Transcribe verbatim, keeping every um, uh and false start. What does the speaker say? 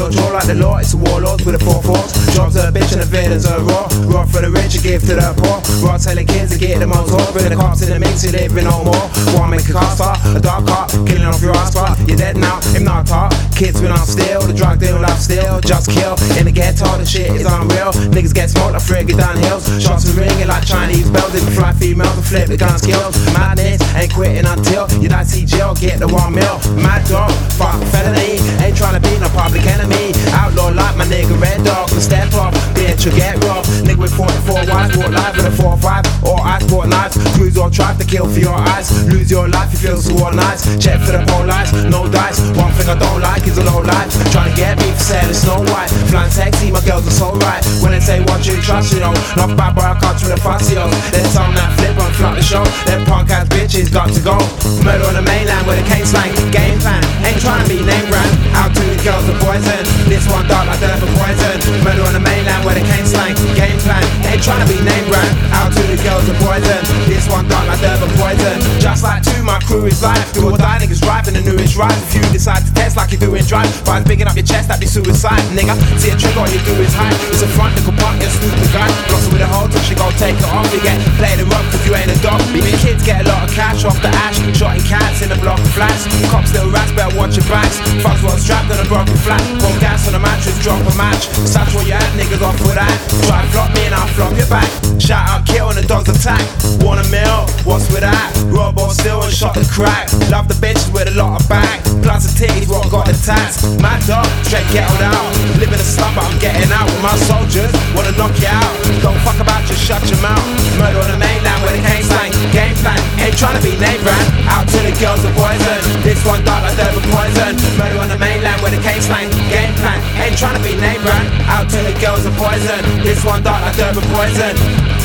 Kill draw like the law, it's the warlords with the four fours. Jobs are a bitch and the villains are raw. Raw for the rich and give to the poor. Raw telling kids to get the most raw. Bring the cops in the mix, you living no more. Wanna make a car start, a dark heart, killing off your ass part. You're dead now, him not talk. Kids been on steal, the drug deal, life still. Just kill, in the ghetto, the shit is unreal. Niggas get smoked like frigate down hills. Shots are ringing like Chinese bells. If you fly females and flip the guns kills. Madness ain't quitting until you die see jail, get the one mil. Mad dog, fuck felony. Ain't trying to be no public enemy. Outlaw like my nigga Red Dog. So step up, bitch, you get robbed. Nigga with forty-four wives, bought live with a four five. Or ice bought knives. Cruise or drive to kill for your eyes. Lose your life, you feel so all nice. Check for the whole lies, no dice. One thing I don't like is a low life. Trying to get me for sale, it's Snow White. Flying sexy, my girls are so right. When they say what you trust, you know. Not bad boy, I can't with the fussios. Then some that flip and flop the show. Them punk ass bitches got to go. Murder on the mainland with a cane slang. Game plan, ain't trying to be name brand. Out to the girls are poison. This one dark like dirt for poison. Murder on the mainland with a cane slang. Game plan, ain't trying to be name brand. Out to the girls are poison. This one dark like dirt for poison. Just like two, my crew is life. Do or die, niggas driving the newest ride. If you decide to test like you're doing drive, by picking up your chest, that'd be suicide, nigga. See a trick, all you do is hide. It's a front, nickel punk, you're stupid guy. Blossom with a hole till she gon' take it off. You get played the rock cause you ain't a dog. Baby kids get a lot of cash off the ash. Shotting cats in a block of flats. Cops little rats, better watch your backs. Fucks one strapped on a broken flat. Pour gas on a mattress, drop a match. Such what you at, niggas off with that. Try and flop me and I'll flop your back. Shout out kill and the dogs attack. Want a meal, what's with that? Robo still and shot the crack. Love the bitches with a lot of back. Plus the titties, what got the tats. Mad dog, straight ghettoed out. Live in a slum but I'm getting out. With my soldiers, wanna knock you out. Don't fuck about, just shut your mouth. Murder on the mainland with a cane slang. Game plan, ain't trying to be name brand. Out to the girls are poison. This one dark like dirt with poison. Murder on the mainland with a cane slang. Game plan, ain't trying to be name brand. Out to the girls are poison. This one dark like dirt with poison.